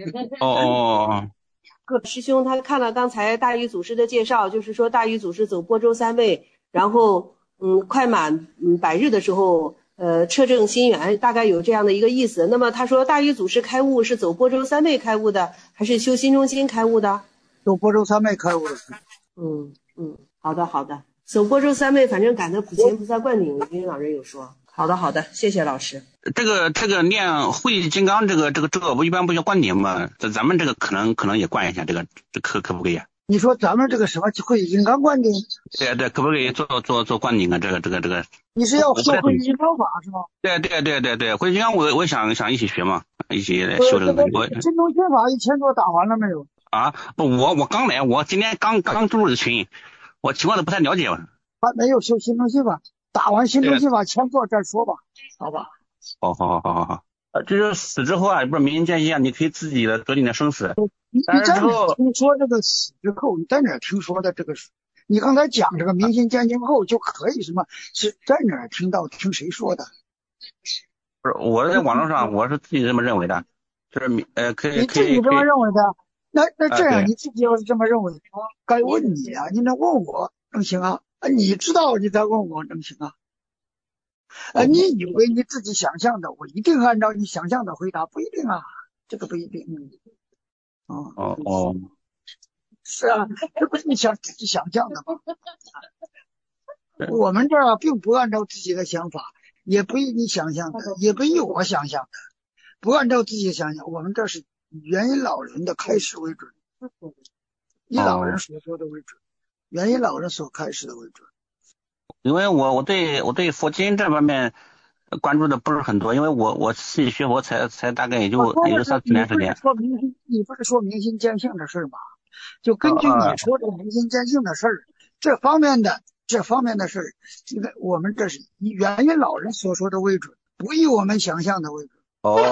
各师兄他看了刚才大禹祖师的介绍，就是说大禹祖师走播州三昧，然后快满100日的时候，彻证心源，大概有这样的一个意思。那么他说大禹祖师开悟是走播州三昧开悟的，还是修心中心开悟的？ 走播州三昧开悟的。 好的，走播州三昧，反正感得普贤菩萨灌顶，云老人有说。好的，谢谢老师。 这个念慧金刚这个我一般不叫灌顶嘛，咱们这个可能也灌一下，这可不可以啊？ 你说咱们这个什么慧金刚灌顶？ 对，可不可以做灌顶啊？这个。你是要学慧金刚法是吗？ 对，慧金刚我想一起学嘛，一起修这个。 心中心法1000多打完了没有？ 不，我刚来，我今天刚注入的群，我情况都不太了解嘛。 还没有修心中心法。打完心中心法前做再说吧，好吧？ 好。就是死之后啊，不是明心见性啊，你可以自己的决定的生死。 你在哪听说这个死之后？你在哪听说的这个？你刚才讲这个明心见性后就可以什么？是在哪听谁说的？ 不是，我在网络上我是自己这么认为的，就是可以。 你自己这么认为的？那这样你自己要是这么认为，该问你啊，你能问我能行啊？你知道你再问我能行啊？你以为你自己想象的，我一定按照你想象的回答，不一定啊，这个不一定。是啊，这不是你自己想象的吗？我们这儿并不按照自己的想法，也不以你想象的，也不以我想象的，不按照自己想象。我们这是元音老人的开示为准，以老人所说的为准。元音老人所开始的为准。 因为我对佛经这方面关注的不是很多，因为我自己学佛才大概也就3-4年时间。 你不是说明心见性的事吗？就根据你说这个明心见性的事儿，这方面的事儿，我们这是以元音老人所说的为准，不以我们想象的为准。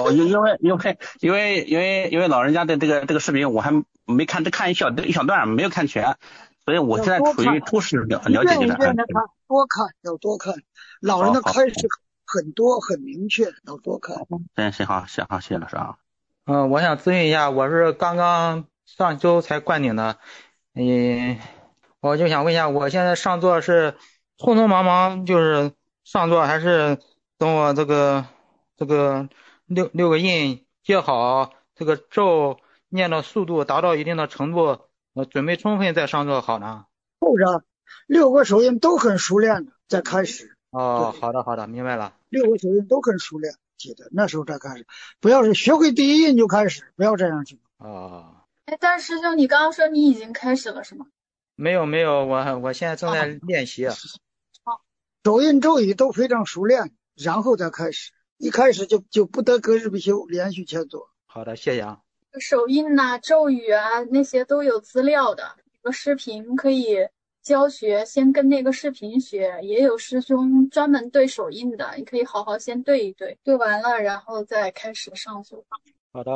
因为老人家的这个视频我还没看，只看一小段，没有看全，所以我现在处于初始了解阶段。 要多看，老人的开示很多很明确，要多看。 行好，谢谢老师啊。 我想咨询一下，我是刚刚上周才灌顶的，我就想问一下，我现在上座是匆匆忙忙就是上座，还是等我这个六个印接好，这个咒念的速度达到一定的程度，准备充分再上座好呢？ 后者6个手印都很熟练的再开始。 好的，明白了。 6个手印都很熟练，记得那时候再开始，不要是学会第一印就开始，不要这样去。 但师兄，你刚刚说你已经开始了是吗？ 没有，我现在正在练习。 手印咒语都非常熟练，然后再开始。一开始就不得隔日不休，连续前做。 好的，谢谢啊。 手印呐、咒语啊，那些都有资料的，有个视频可以教学，先跟那个视频学，也有师兄专门对手印的，你可以好好先对一对，对完了然后再开始上座。 好的，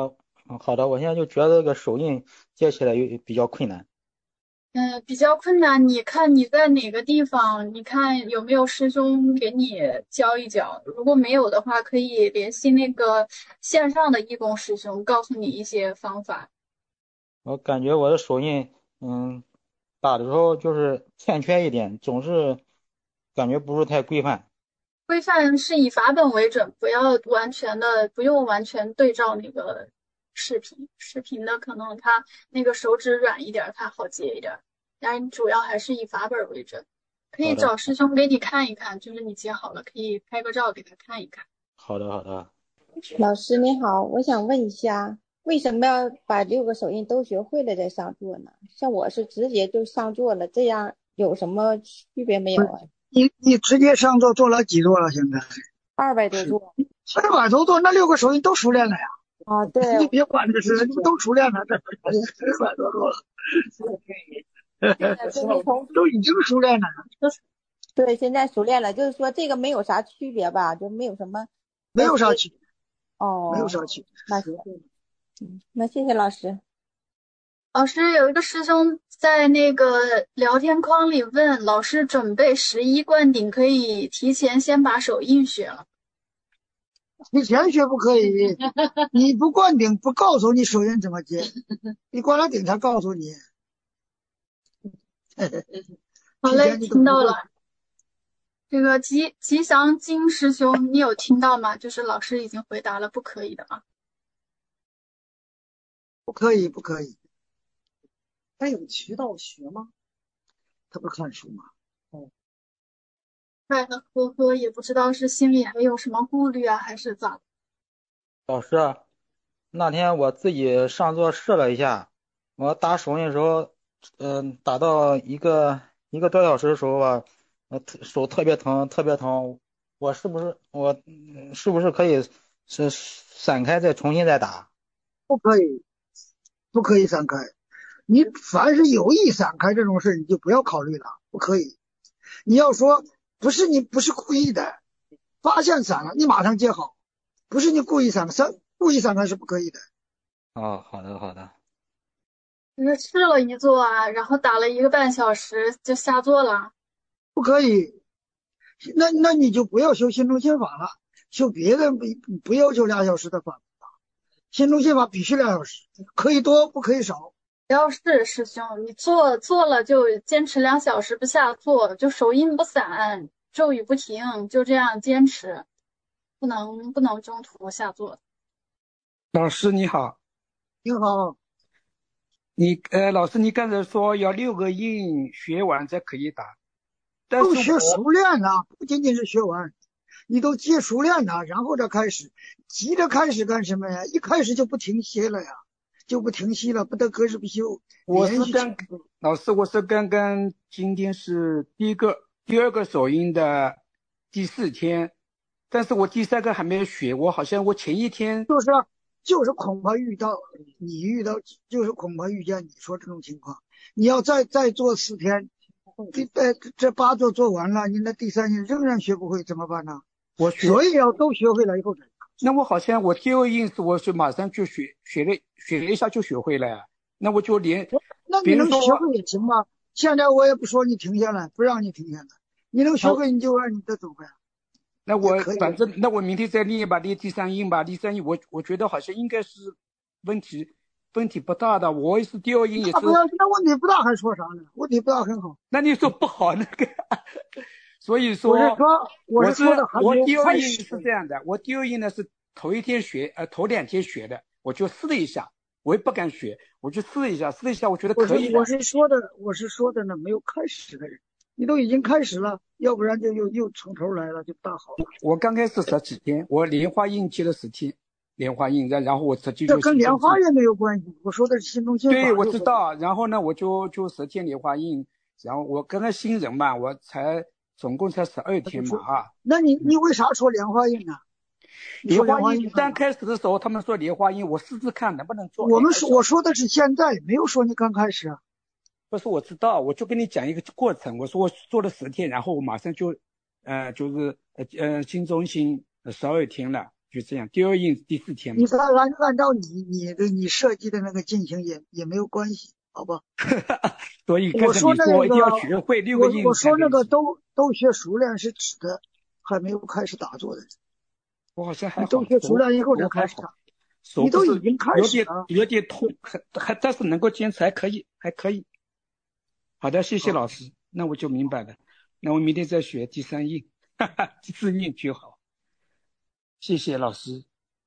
好的，我现在就觉得这个手印接起来比较困难。 比较困难。你看你在哪个地方？你看有没有师兄给你教一教？如果没有的话，可以联系那个线上的义工师兄，告诉你一些方法。 我感觉我的手印，打的时候就是欠缺一点，总是感觉不是太规范。 规范是以法本为准，不用完全对照那个视频。视频的可能它那个手指软一点，它好接一点，但是主要还是以法本为准。可以找师兄给你看一看，就是你接好了，可以拍个照给他看一看。 好的，好的。 老师你好，我想问一下，为什么要把6个手印都学会了再上座呢？像我是直接就上座了，这样有什么区别没有啊？ 你直接上座做了几座了？现在 200多座 ，200多座，那6个手印都熟练了呀。 啊，对。 你别管这事，你都熟练了，这200多座了。都已经熟练了。 对，现在熟练了，就是说这个没有啥区别吧，就没有什么。 没有啥区别。 哦。 没有啥区别。 那行。那谢谢老师。 老师有一个师兄在那个聊天框里问老师，准备11灌顶可以提前先把手印学了。 提前学不可以，你不灌顶不告诉你手印怎么接，你灌了顶才告诉你。 好嘞，听到了。这个吉祥金师兄，你有听到吗？就是老师已经回答了，不可以的啊。 不可以，不可以。他有渠道学吗？他不是看书吗？ 呵呵，也不知道是心里还有什么顾虑啊，还是咋？ 老师，那天我自己上座试了一下，我打手印的时候，打到一个多小时的时候吧，手特别疼，特别疼。我是不是可以散开再重新再打？ 不可以，不可以散开。你凡是有意散开这种事，你就不要考虑了，不可以。你要说你不是故意的，发现散了，你马上接好，不是你故意散故意散开是不可以的。 哦，好的好的。 试了一座啊，然后打了1个半小时就下座了。 不可以，那你就不要修心中心法了，修别的不要求2小时的法。心中心法必须2小时，可以多不可以少。 只要是师兄，你做了就坚持2小时不下座，就手印不散，咒语不停，就这样坚持，不能中途下座。 老师你好。 你好。 老师你刚才说要6个印学完才可以打，但是都学熟练了，不仅仅是学完，你都接熟练了，然后再开始，急着开始干什么呀？一开始就不停歇了呀，就不停息了，不得隔日不休。 老师，我是刚刚今天是第2个手印的第4天，但是我第3个还没有学，我好像我前一天就是恐怕就是恐怕遇见你说这种情况，你要再做4天，这8座做完了，你那第3天仍然学不会怎么办呢？所以要都学会了以后。 那我好像我第2印是我是马上就学了一下就学会了呀，那我就那你能学会也行吗？现在我也不说你停下来，不让你停下来，你能学会你就按你的走呗。 那我反正那我明天再练一把，练第3印吧。第3印我觉得好像应该是问题不大的。我也是第2印也是。 那问题不大还说啥呢？问题不大很好。 那你说不好那个？所以说我第2印是这样的，我第2印呢是头2天学的，我就试了一下，我也不敢学，我就试了一下，我觉得可以的。 我是说的呢，没有开始的人。你都已经开始了，要不然就又从头来了，就大好了。 我刚开始10几天，我莲花印接了10天，莲花印，然后我直接这跟莲花印没有关系，我说的是心中心法。 对，我知道。然后呢，我就10天莲花印，然后我刚刚新人嘛，我总共才12天嘛啊。 那你为啥说莲花印呢？ 莲花印刚开始的时候，他们说莲花印，我试试看能不能做。 我说的是现在，没有说你刚开始啊。 不是，我知道，我就跟你讲一个过程。我说我做了10天，然后我马上就，就是心中心12天了， 就这样。第二印第4天嘛。 你看按照你设计的那个进行也没有关系，好吧？ 所以我说那个一定要学会6个印。 我说那个都学熟练是指的还没有开始打坐的人。 我好像还好。 都学熟练以后才开始打。你都已经开始了。 有点痛，但是能够坚持，还可以。好的，谢谢老师，那我就明白了。那我明天再学第3印，第4印就好。谢谢老师。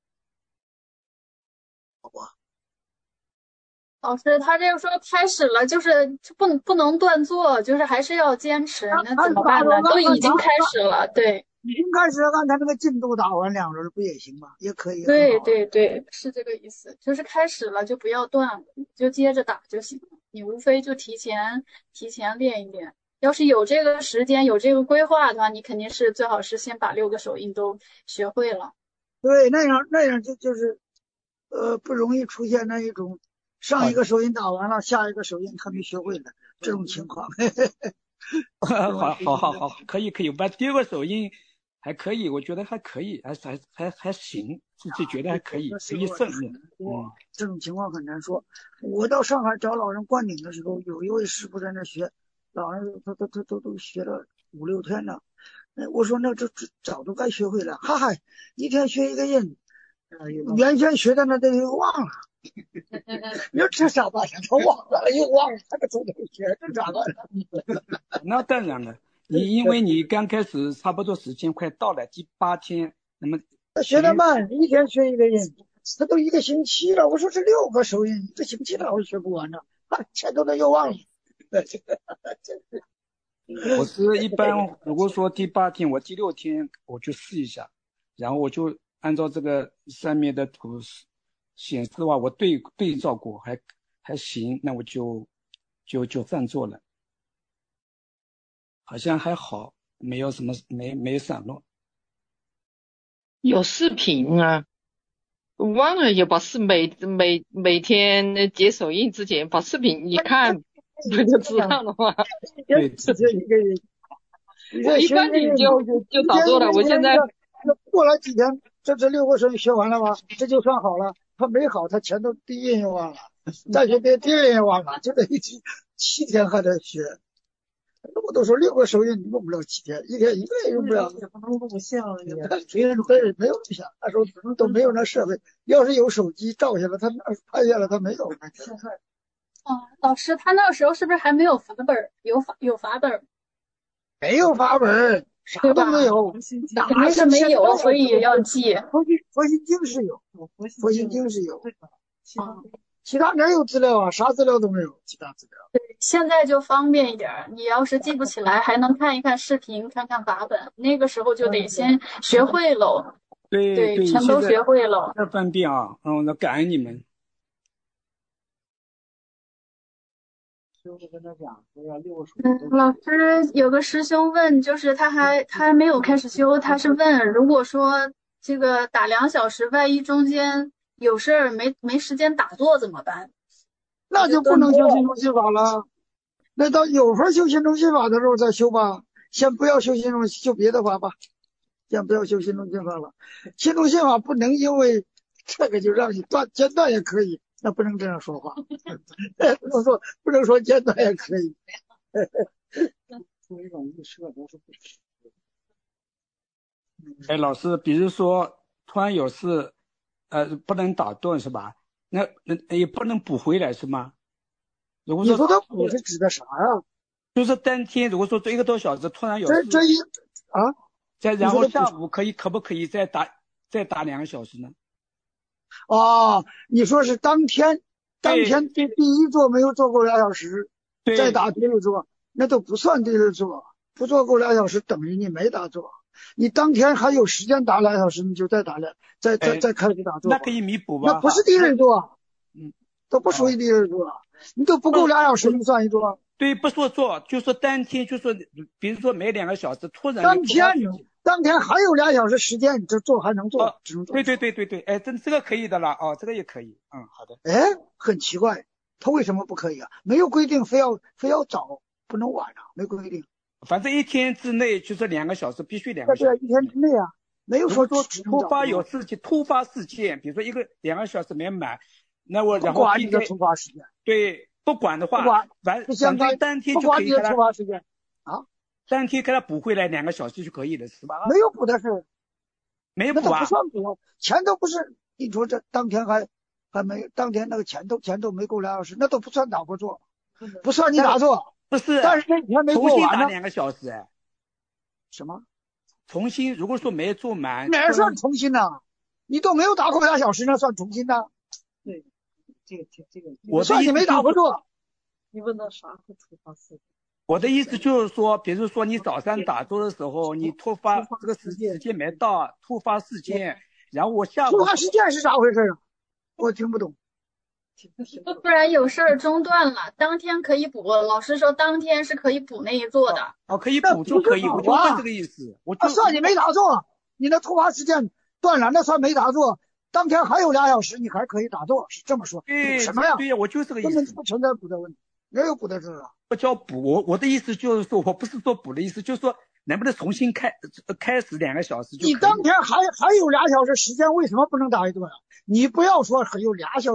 好吧。 老师，他这个说开始了，就是不能断做，就是还是要坚持。那怎么办呢？都已经开始了，对。 已经开始按他那个进度打完2轮不也行吗？也可以。 对，是这个意思，就是开始了就不要断，就接着打就行了。你无非就提前练一练。要是有这个时间有这个规划的话，你肯定是最好是先把6个手印都学会了。 对，那样就是不容易出现那一种上一个手印打完了，下一个手印还没学会呢这种情况。 好，可以，把第2个手印还可以，我觉得还可以，还行，自己觉得还可以顺利。 这种情况很难说。我到上海找老人灌顶的时候，有一位师傅在那学，老人他都学了5、6天了。我说那这早都该学会了，哈哈，一天学1个印，原先学的那都忘了。你说这啥玩意儿？他忘了又忘了，他个从头学，这咋办？ 那当然了。因为你刚开始差不多时间快到了第8天，那么学得慢，一天学1个印，他都1个星期了。我说这6个手印1个星期了，我学不完呢，前头的又忘了。 我是一般如果说第8天，我第6天我就试一下，然后我就按照这个上面的图显示的话，我对照过还行，那我就犯做了。好像还好，没有什么没散落。 有视频啊，忘了也把每天接手印之前把视频一看，不就知道了吗？ 对， 我一般你就打坐了。我现在过了几天，这6个手印学完了吗？这就算好了。他没好，他前头第1印又忘了，再学第2印又忘了，就得7天还得学。我都说6个手印你用不了7天，1天1个也用不了。 也不能录像呀。 对，没有录像，那时候都没有那设备。要是有手机照下来，他拍下来，他没有。 老师，他那个时候是不是还没有法本？有法本？ 没有法本，啥都没有。 肯定是没有，所以也要记。 佛心经是有，佛心经是有。其他哪有资料啊？啥资料都没有，其他资料。 对，现在就方便一点。你要是记不起来，还能看一看视频，看看法本。那个时候就得先学会喽。 对， 全都学会了。 太方便啊！那感恩你们。 老师有个师兄问，就是他还没有开始修，他是问，如果说这个打2小时，万一中间有事儿没时间打坐怎么办？ 那就不能修心中心法了。那到有法修心中心法的时候再修吧，先不要修修别的法吧，先不要修心中心法了。心中心法不能因为这个就让你间断也可以，那不能这样说话。不能说间断也可以。 做一种预设都是不实。 老师，比如说突然有事，不能打断是吧？那也不能补回来是吗？如果你说他补是指的啥呀？ 就是当天如果说这1个多小时突然有事，然后下午可不可以再打2个小时呢？ 你说是当天第1座没有做够2小时，再打第2座，那都不算第2座，不做够2小时等于你没打坐。你当天还有时间打2小时，你就再再开始打坐。 那可以弥补吧？ 那不是第2座，都不属于第2座，你都不够2小时，你算一座。 对，不说做，就说当天，就说比如说每2个小时突然当天还有2小时时间，你这做还能做，只能做。 对，这个可以的了这个也可以，好的。 很奇怪，他为什么不可以啊？没有规定非要早不能晚没规定。 反正1天之内就是2个小时，必须2个小时。 对，1天之内啊。 没有说突发有事情，突发事件，比如说2个小时没满，那我然后不管你的突发事件， 对，不管的话，反正当天就可以给他突发事件啊， 当天给他补回来2个小时就可以了，是吧？ 没有补的事， 没有补啊， 那都不算补，钱都不是，你说这当天还没，当天那个钱都没够2小时，那都不算打过坐，不算你打坐， 不是， 但是那天没过完呢， 重新打2个小时哎， 什么？ 重新，如果说没做满， 哪算重新呢？你都没有打过2小时，那算重新呢？ 对，这个， 我的意思没打过坐。 你问到啥是突发事件？ 我的意思就是说，比如说你早上打坐的时候，你突发这个时间没到，突发事件，然后我下午突发事件是咋回事啊？我听不懂。 不然有事儿中断了，当天可以补。老师说当天是可以补那一座的。 哦，可以补就可以，我就问这个意思。 算你没打坐，你那突发事件断了，那算没打坐。当天还有2小时，你还可以打坐，是这么说。 对， 什么呀？ 对呀，我就是这个意思。 根本不存在补的问题，没有补的事啊。 不叫补，我的意思就是说，我不是说补的意思，就是说能不能重新开始2个小时就可以。 你当天还有2小时时间，为什么不能打一顿啊？你不要说还有2小时。